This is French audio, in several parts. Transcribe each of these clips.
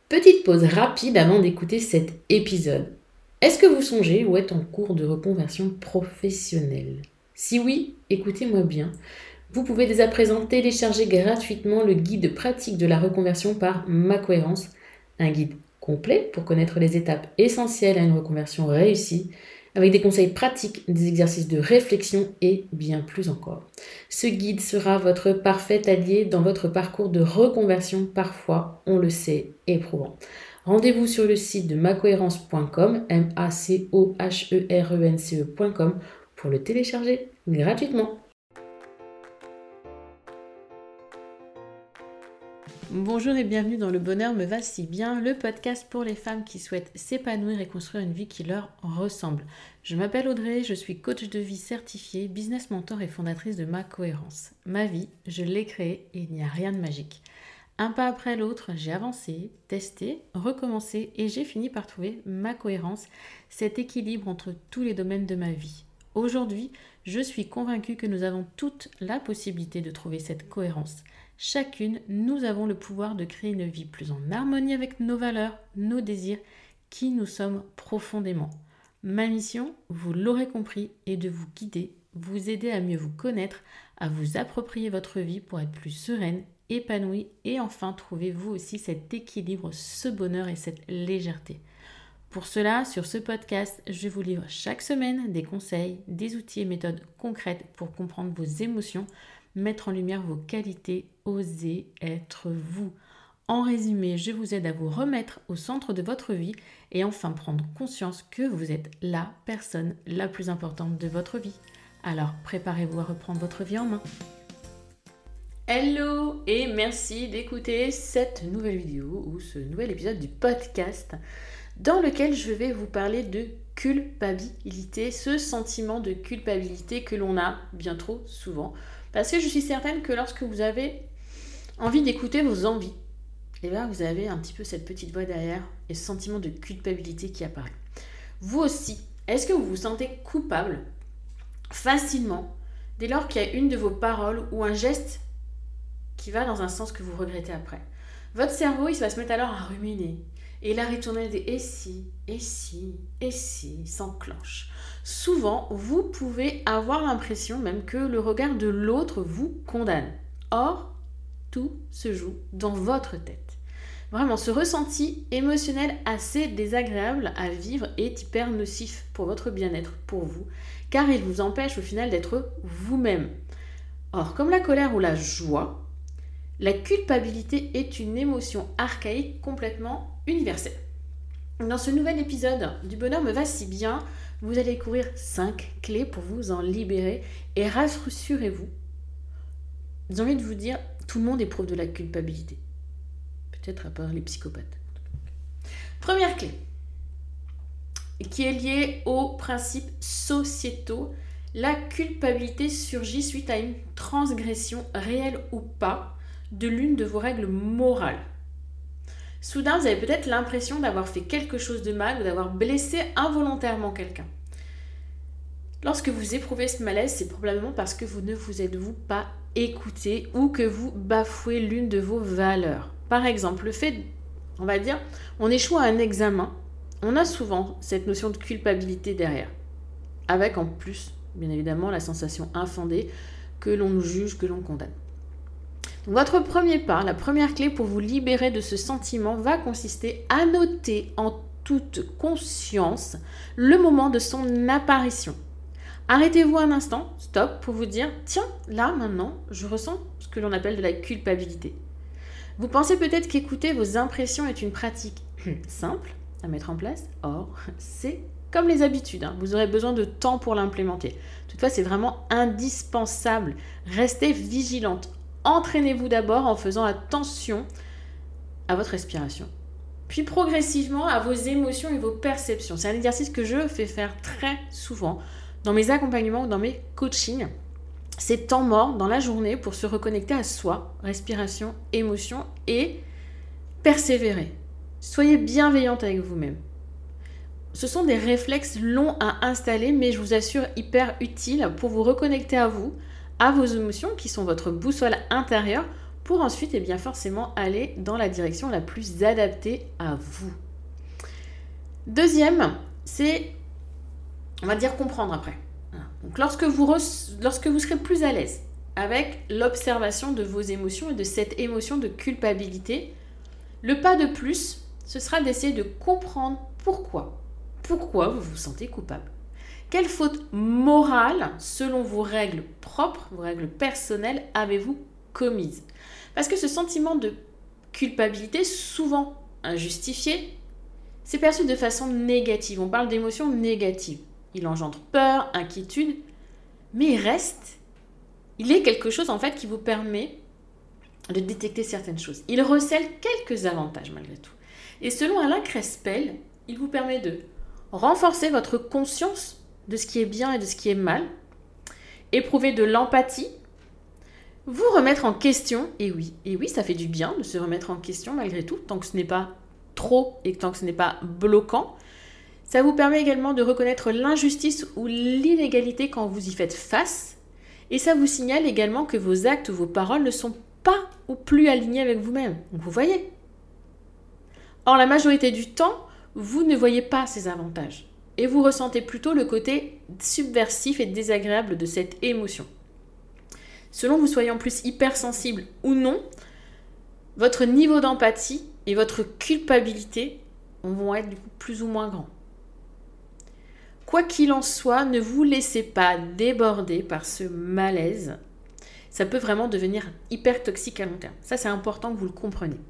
Petite pause rapide avant d'écouter cet épisode. Est-ce que vous songez ou êtes en cours de reconversion professionnelle? Si oui, écoutez-moi bien. Vous pouvez dès à présent télécharger gratuitement le guide pratique de la reconversion par Ma Cohérence, un guide complet pour connaître les étapes essentielles à une reconversion réussie, avec des conseils pratiques, des exercices de réflexion et bien plus encore. Ce guide sera votre parfait allié dans votre parcours de reconversion, parfois, on le sait, éprouvant. Rendez-vous sur le site de macohérence.com, macoherence.com, pour le télécharger gratuitement. Bonjour et bienvenue dans Le Bonheur me va si bien, le podcast pour les femmes qui souhaitent s'épanouir et construire une vie qui leur ressemble. Je m'appelle Audrey, je suis coach de vie certifiée, business mentor et fondatrice de Ma Cohérence. Ma vie, je l'ai créée et il n'y a rien de magique. Un pas après l'autre, j'ai avancé, testé, recommencé et j'ai fini par trouver ma cohérence, cet équilibre entre tous les domaines de ma vie. Aujourd'hui, je suis convaincue que nous avons toute la possibilité de trouver cette cohérence. Chacune, nous avons le pouvoir de créer une vie plus en harmonie avec nos valeurs, nos désirs, qui nous sommes profondément. Ma mission, vous l'aurez compris, est de vous guider, vous aider à mieux vous connaître, à vous approprier votre vie pour être plus sereine, épanouie et enfin trouver vous aussi cet équilibre, ce bonheur et cette légèreté. Pour cela, sur ce podcast, je vous livre chaque semaine des conseils, des outils et méthodes concrètes pour comprendre vos émotions, mettre en lumière vos qualités, oser être vous. En résumé, je vous aide à vous remettre au centre de votre vie et enfin prendre conscience que vous êtes la personne la plus importante de votre vie. Alors, préparez-vous à reprendre votre vie en main. Hello et merci d'écouter cette nouvelle vidéo ou ce nouvel épisode du podcast dans lequel je vais vous parler de culpabilité, ce sentiment de culpabilité que l'on a bien trop souvent. Parce que je suis certaine que lorsque vous avez envie d'écouter vos envies, et bien vous avez un petit peu cette petite voix derrière et ce sentiment de culpabilité qui apparaît. Vous aussi, est-ce que vous vous sentez coupable facilement dès lors qu'il y a une de vos paroles ou un geste qui va dans un sens que vous regrettez après? Votre cerveau, il va se mettre alors à ruminer. Et là, retourner des et si, s'enclenche. Souvent, vous pouvez avoir l'impression même que le regard de l'autre vous condamne. Or, tout se joue dans votre tête. Vraiment, ce ressenti émotionnel assez désagréable à vivre est hyper nocif pour votre bien-être, pour vous, car il vous empêche au final d'être vous-même. Or, comme la colère ou la joie, la culpabilité est une émotion archaïque complètement universelle. Dans ce nouvel épisode du Bonheur me va si bien, vous allez découvrir 5 clés pour vous en libérer et rassurez-vous. J'ai envie de vous dire, tout le monde éprouve de la culpabilité. Peut-être à part les psychopathes. Première clé, qui est liée aux principes sociétaux. La culpabilité surgit suite à une transgression réelle ou pas de l'une de vos règles morales. Soudain, vous avez peut-être l'impression d'avoir fait quelque chose de mal ou d'avoir blessé involontairement quelqu'un. Lorsque vous éprouvez ce malaise, c'est probablement parce que vous ne vous êtes-vous pas écouté ou que vous bafouez l'une de vos valeurs. Par exemple, le fait, on va dire, on échoue à un examen, on a souvent cette notion de culpabilité derrière. Avec en plus, bien évidemment, la sensation infondée que l'on nous juge, que l'on condamne. Votre premier pas, la première clé pour vous libérer de ce sentiment va consister à noter en toute conscience le moment de son apparition. Arrêtez-vous un instant, stop, pour vous dire, tiens, là, maintenant, je ressens ce que l'on appelle de la culpabilité. Vous pensez peut-être qu'écouter vos impressions est une pratique simple à mettre en place. Or, c'est comme les habitudes, vous aurez besoin de temps pour l'implémenter. Toutefois, c'est vraiment indispensable. Restez vigilante. Entraînez-vous d'abord en faisant attention à votre respiration, puis progressivement à vos émotions et vos perceptions. C'est un exercice que je fais faire très souvent dans mes accompagnements ou dans mes coachings. C'est temps mort dans la journée pour se reconnecter à soi, respiration, émotion et persévérer. Soyez bienveillante avec vous-même. Ce sont des réflexes longs à installer, mais je vous assure hyper utiles pour vous reconnecter à vous, à vos émotions qui sont votre boussole intérieure pour ensuite forcément aller dans la direction la plus adaptée à vous. Deuxième, c'est, on va dire, comprendre après. Donc lorsque vous serez plus à l'aise avec l'observation de vos émotions et de cette émotion de culpabilité, le pas de plus, ce sera d'essayer de comprendre pourquoi vous vous sentez coupable. Quelle faute morale, selon vos règles propres, vos règles personnelles, avez-vous commise? Parce que ce sentiment de culpabilité, souvent injustifié, c'est perçu de façon négative. On parle d'émotions négatives. Il engendre peur, inquiétude, mais il est quelque chose en fait qui vous permet de détecter certaines choses. Il recèle quelques avantages malgré tout. Et selon Alain Crespel, il vous permet de renforcer votre conscience de ce qui est bien et de ce qui est mal, éprouver de l'empathie, vous remettre en question, et oui, ça fait du bien de se remettre en question malgré tout, tant que ce n'est pas trop et tant que ce n'est pas bloquant. Ça vous permet également de reconnaître l'injustice ou l'inégalité quand vous y faites face, et ça vous signale également que vos actes ou vos paroles ne sont pas ou plus alignés avec vous-même. Donc vous voyez. Or, la majorité du temps, vous ne voyez pas ces avantages. Et vous ressentez plutôt le côté subversif et désagréable de cette émotion. Selon vous soyez en plus hypersensible ou non, votre niveau d'empathie et votre culpabilité vont être du coup plus ou moins grands. Quoi qu'il en soit, ne vous laissez pas déborder par ce malaise. Ça peut vraiment devenir hyper toxique à long terme. Ça, c'est important que vous le compreniez.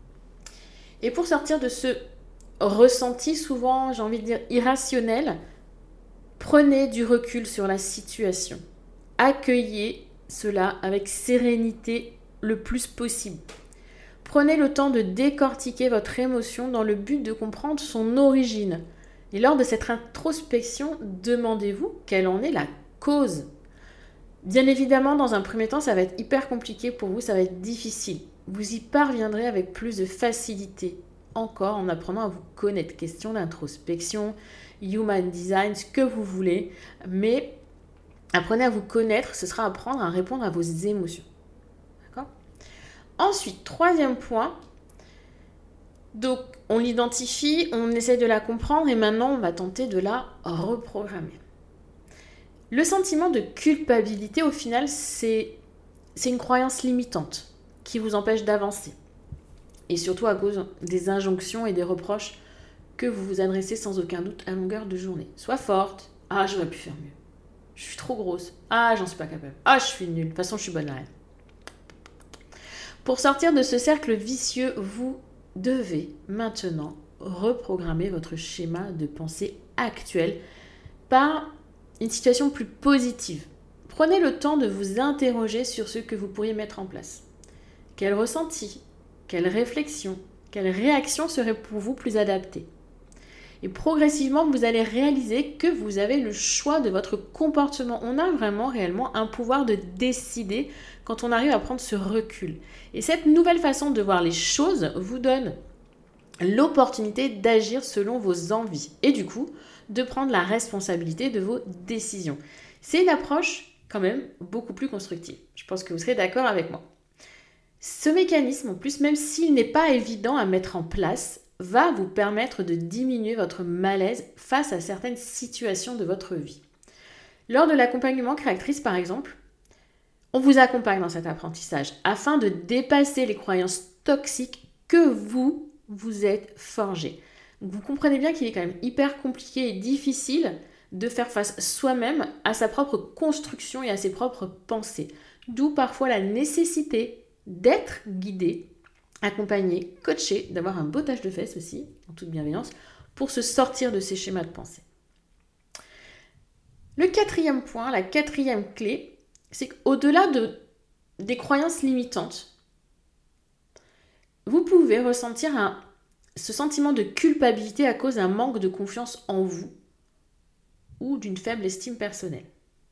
Et pour sortir de ce ressenti souvent, j'ai envie de dire, irrationnel, prenez du recul sur la situation. Accueillez cela avec sérénité le plus possible. Prenez le temps de décortiquer votre émotion dans le but de comprendre son origine. Et lors de cette introspection, demandez-vous quelle en est la cause. Bien évidemment, dans un premier temps, ça va être hyper compliqué pour vous, ça va être difficile. Vous y parviendrez avec plus de facilité, encore en apprenant à vous connaître. Question d'introspection, human design, ce que vous voulez, mais apprenez à vous connaître, ce sera apprendre à répondre à vos émotions. D'accord ? Ensuite, troisième point, donc on l'identifie, on essaie de la comprendre et maintenant on va tenter de la reprogrammer. Le sentiment de culpabilité, au final, c'est une croyance limitante qui vous empêche d'avancer. Et surtout à cause des injonctions et des reproches que vous vous adressez sans aucun doute à longueur de journée. Sois forte. Ah, j'aurais pu faire mieux. Je suis trop grosse. Ah, j'en suis pas capable. Ah, je suis nulle. De toute façon, je suis bonne à rien. Pour sortir de ce cercle vicieux, vous devez maintenant reprogrammer votre schéma de pensée actuel par une situation plus positive. Prenez le temps de vous interroger sur ce que vous pourriez mettre en place. Quel ressenti, quelle réflexion, quelle réaction serait pour vous plus adaptée? Et progressivement, vous allez réaliser que vous avez le choix de votre comportement. On a vraiment, réellement, un pouvoir de décider quand on arrive à prendre ce recul. Et cette nouvelle façon de voir les choses vous donne l'opportunité d'agir selon vos envies et du coup, de prendre la responsabilité de vos décisions. C'est une approche quand même beaucoup plus constructive. Je pense que vous serez d'accord avec moi. Ce mécanisme, en plus, même s'il n'est pas évident à mettre en place, va vous permettre de diminuer votre malaise face à certaines situations de votre vie. Lors de l'accompagnement créatrice, par exemple, on vous accompagne dans cet apprentissage afin de dépasser les croyances toxiques que vous êtes forgées. Vous comprenez bien qu'il est quand même hyper compliqué et difficile de faire face soi-même à sa propre construction et à ses propres pensées. D'où parfois la nécessité d'être guidé, accompagné, coaché, d'avoir un beau tâche de fesses aussi, en toute bienveillance, pour se sortir de ces schémas de pensée. Le quatrième point, la quatrième clé, c'est qu'au-delà des croyances limitantes, vous pouvez ressentir ce sentiment de culpabilité à cause d'un manque de confiance en vous ou d'une faible estime personnelle.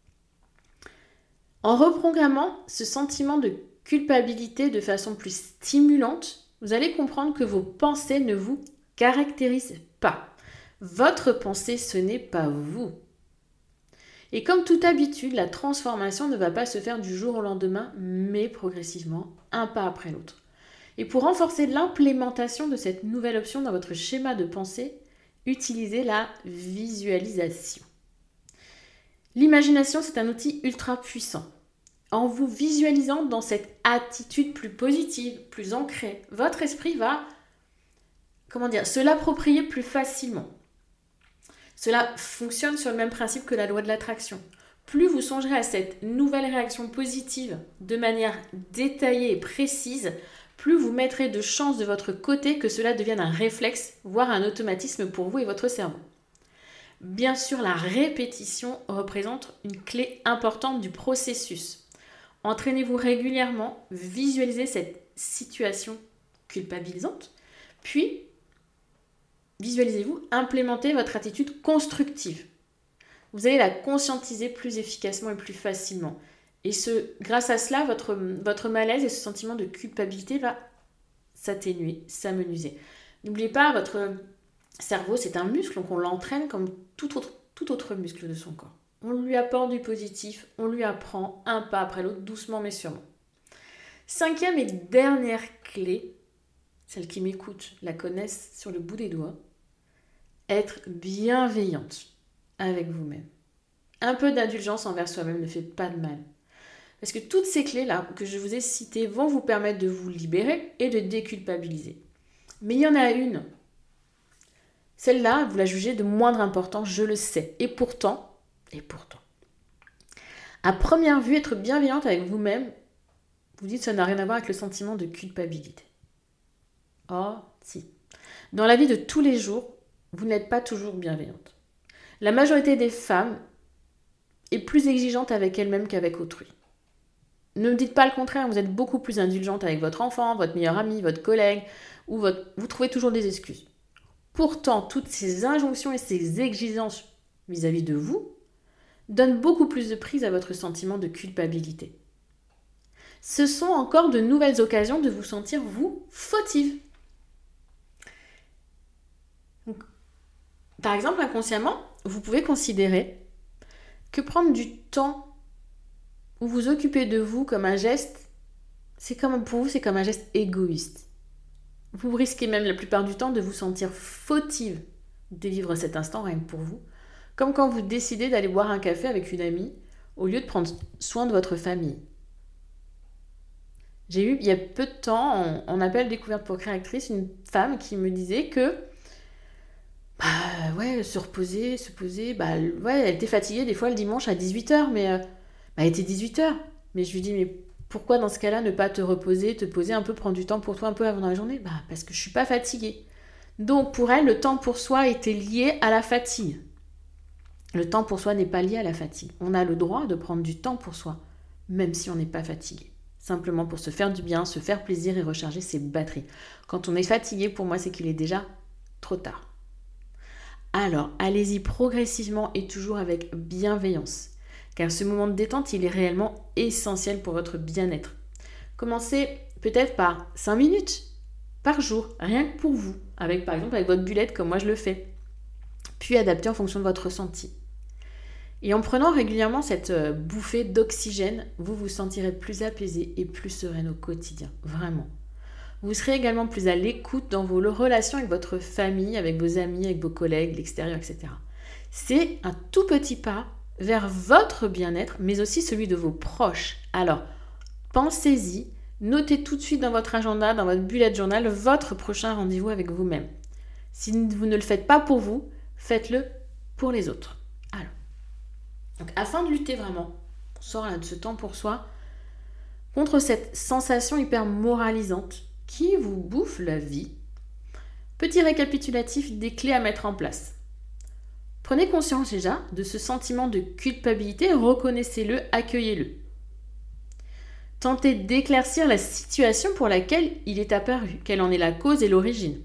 En reprogrammant ce sentiment de culpabilité de façon plus stimulante, vous allez comprendre que vos pensées ne vous caractérisent pas. Votre pensée, ce n'est pas vous. Et comme toute habitude, la transformation ne va pas se faire du jour au lendemain, mais progressivement, un pas après l'autre. Et pour renforcer l'implémentation de cette nouvelle option dans votre schéma de pensée, utilisez la visualisation. L'imagination, c'est un outil ultra puissant. En vous visualisant dans cette attitude plus positive, plus ancrée, votre esprit va, se l'approprier plus facilement. Cela fonctionne sur le même principe que la loi de l'attraction. Plus vous songerez à cette nouvelle réaction positive de manière détaillée et précise, plus vous mettrez de chances de votre côté que cela devienne un réflexe, voire un automatisme pour vous et votre cerveau. Bien sûr, la répétition représente une clé importante du processus. Entraînez-vous régulièrement, visualisez cette situation culpabilisante, puis visualisez-vous implémenter votre attitude constructive. Vous allez la conscientiser plus efficacement et plus facilement. Et grâce à cela, votre malaise et ce sentiment de culpabilité va s'atténuer, s'amenuiser. N'oubliez pas, votre cerveau, c'est un muscle, donc on l'entraîne comme tout autre muscle de son corps. On lui apporte du positif, on lui apprend un pas après l'autre, doucement mais sûrement. 5e et dernière clé, celles qui m'écoutent la connaissent sur le bout des doigts, être bienveillante avec vous-même. Un peu d'indulgence envers soi-même ne fait pas de mal. Parce que toutes ces clés-là que je vous ai citées vont vous permettre de vous libérer et de déculpabiliser. Mais il y en a une. Celle-là, vous la jugez de moindre importance, je le sais. Et pourtant, à première vue, être bienveillante avec vous-même, vous dites que ça n'a rien à voir avec le sentiment de culpabilité. Oh, si. Dans la vie de tous les jours, vous n'êtes pas toujours bienveillante. La majorité des femmes est plus exigeante avec elle-même qu'avec autrui. Ne me dites pas le contraire, vous êtes beaucoup plus indulgente avec votre enfant, votre meilleur ami, votre collègue, ou vous trouvez toujours des excuses. Pourtant, toutes ces injonctions et ces exigences vis-à-vis de vous donnent beaucoup plus de prise à votre sentiment de culpabilité. Ce sont encore de nouvelles occasions de vous sentir, vous, fautive. Donc, par exemple, inconsciemment, vous pouvez considérer que prendre du temps ou vous occuper de vous comme un geste, pour vous, c'est comme un geste égoïste. Vous risquez même la plupart du temps de vous sentir fautive de vivre cet instant rien que pour vous, comme quand vous décidez d'aller boire un café avec une amie au lieu de prendre soin de votre famille. J'ai eu, il y a peu de temps, en appel découverte pour créatrice, une femme qui me disait que se poser, elle était fatiguée des fois le dimanche à 18h, mais elle était 18h. Mais je lui dis, mais pourquoi dans ce cas-là ne pas te reposer, te poser un peu, prendre du temps pour toi un peu avant dans la journée ? Parce que je suis pas fatiguée. Donc pour elle, le temps pour soi était lié à la fatigue. Le temps pour soi n'est pas lié à la fatigue. On a le droit de prendre du temps pour soi, même si on n'est pas fatigué. Simplement pour se faire du bien, se faire plaisir et recharger ses batteries. Quand on est fatigué, pour moi, c'est qu'il est déjà trop tard. Alors, allez-y progressivement et toujours avec bienveillance. Car ce moment de détente, il est réellement essentiel pour votre bien-être. Commencez peut-être par 5 minutes par jour, rien que pour vous, par exemple avec votre bullette comme moi je le fais. Puis adaptez en fonction de votre ressenti. Et en prenant régulièrement cette bouffée d'oxygène, vous vous sentirez plus apaisé et plus sereine au quotidien, vraiment. Vous serez également plus à l'écoute dans vos relations avec votre famille, avec vos amis, avec vos collègues, l'extérieur, etc. C'est un tout petit pas vers votre bien-être, mais aussi celui de vos proches. Alors, pensez-y, notez tout de suite dans votre agenda, dans votre bullet journal, votre prochain rendez-vous avec vous-même. Si vous ne le faites pas pour vous, faites-le pour les autres. Alors, donc afin de lutter vraiment, on sort là de ce temps pour soi, contre cette sensation hyper moralisante qui vous bouffe la vie, petit récapitulatif des clés à mettre en place. Prenez conscience déjà de ce sentiment de culpabilité, reconnaissez-le, accueillez-le. Tentez d'éclaircir la situation pour laquelle il est apparu, quelle en est la cause et l'origine.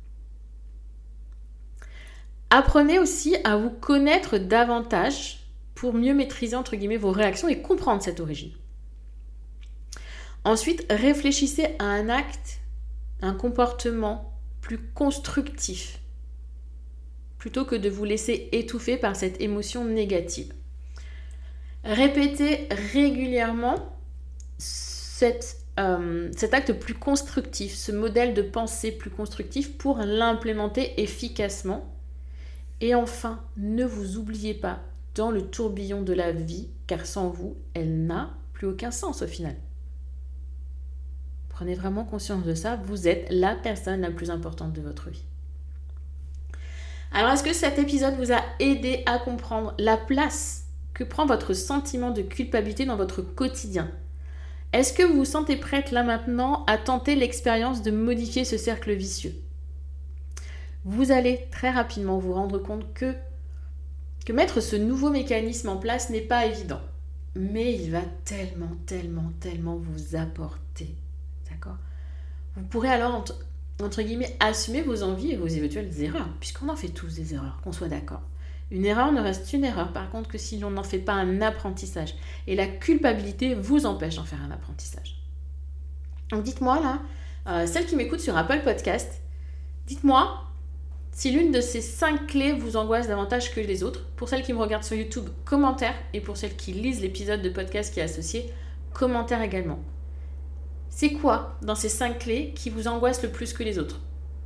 Apprenez aussi à vous connaître davantage pour mieux maîtriser entre guillemets vos réactions et comprendre cette origine. Ensuite, réfléchissez à un acte, un comportement plus constructif, plutôt que de vous laisser étouffer par cette émotion négative. Répétez régulièrement cet acte plus constructif, ce modèle de pensée plus constructif pour l'implémenter efficacement. Et enfin, ne vous oubliez pas dans le tourbillon de la vie, car sans vous, elle n'a plus aucun sens au final. Prenez vraiment conscience de ça, vous êtes la personne la plus importante de votre vie. Alors, est-ce que cet épisode vous a aidé à comprendre la place que prend votre sentiment de culpabilité dans votre quotidien ? Est-ce que vous vous sentez prête là maintenant à tenter l'expérience de modifier ce cercle vicieux ? Vous allez très rapidement vous rendre compte que mettre ce nouveau mécanisme en place n'est pas évident. Mais il va tellement vous apporter. D'accord ? Vous pourrez alors, entre guillemets, assumer vos envies et vos éventuelles erreurs, puisqu'on en fait tous des erreurs, qu'on soit d'accord. Une erreur ne reste une erreur, par contre, que si l'on n'en fait pas un apprentissage. Et la culpabilité vous empêche d'en faire un apprentissage. Donc dites-moi là, celles qui m'écoutent sur Apple Podcast, dites-moi si l'une de ces 5 clés vous angoisse davantage que les autres. Pour celles qui me regardent sur YouTube, commentaire. Et pour celles qui lisent l'épisode de podcast qui est associé, commentaire également. C'est quoi dans ces 5 clés qui vous angoisse le plus que les autres ?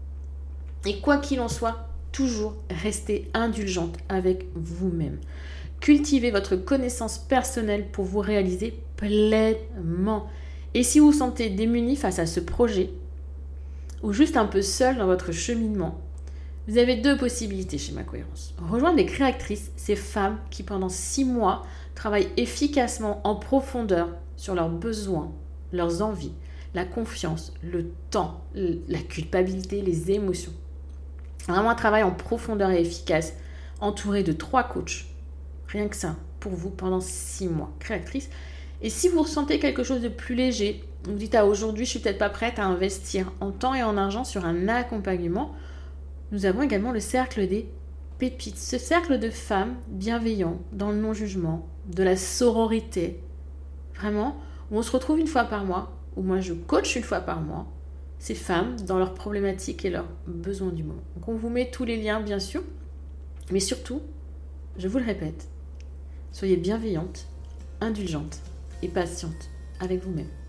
Et quoi qu'il en soit, toujours restez indulgente avec vous-même. Cultivez votre connaissance personnelle pour vous réaliser pleinement. Et si vous vous sentez démuni face à ce projet, ou juste un peu seul dans votre cheminement, vous avez 2 possibilités chez Ma Cohérence. Rejoindre les créatrices, ces femmes qui pendant 6 mois travaillent efficacement en profondeur sur leurs besoins, leurs envies, la confiance, le temps, la culpabilité, les émotions. Vraiment un travail en profondeur et efficace, entouré de 3 coachs. Rien que ça, pour vous, pendant 6 mois. Créatrice. Et si vous ressentez quelque chose de plus léger, vous dites aujourd'hui, je suis peut-être pas prête à investir en temps et en argent sur un accompagnement, nous avons également le cercle des pépites. Ce cercle de femmes bienveillantes, dans le non-jugement, de la sororité. Vraiment, où on se retrouve une fois par mois, où moi je coach une fois par mois, ces femmes dans leurs problématiques et leurs besoins du moment. Donc on vous met tous les liens bien sûr, mais surtout, je vous le répète, soyez bienveillante, indulgente et patiente avec vous-même.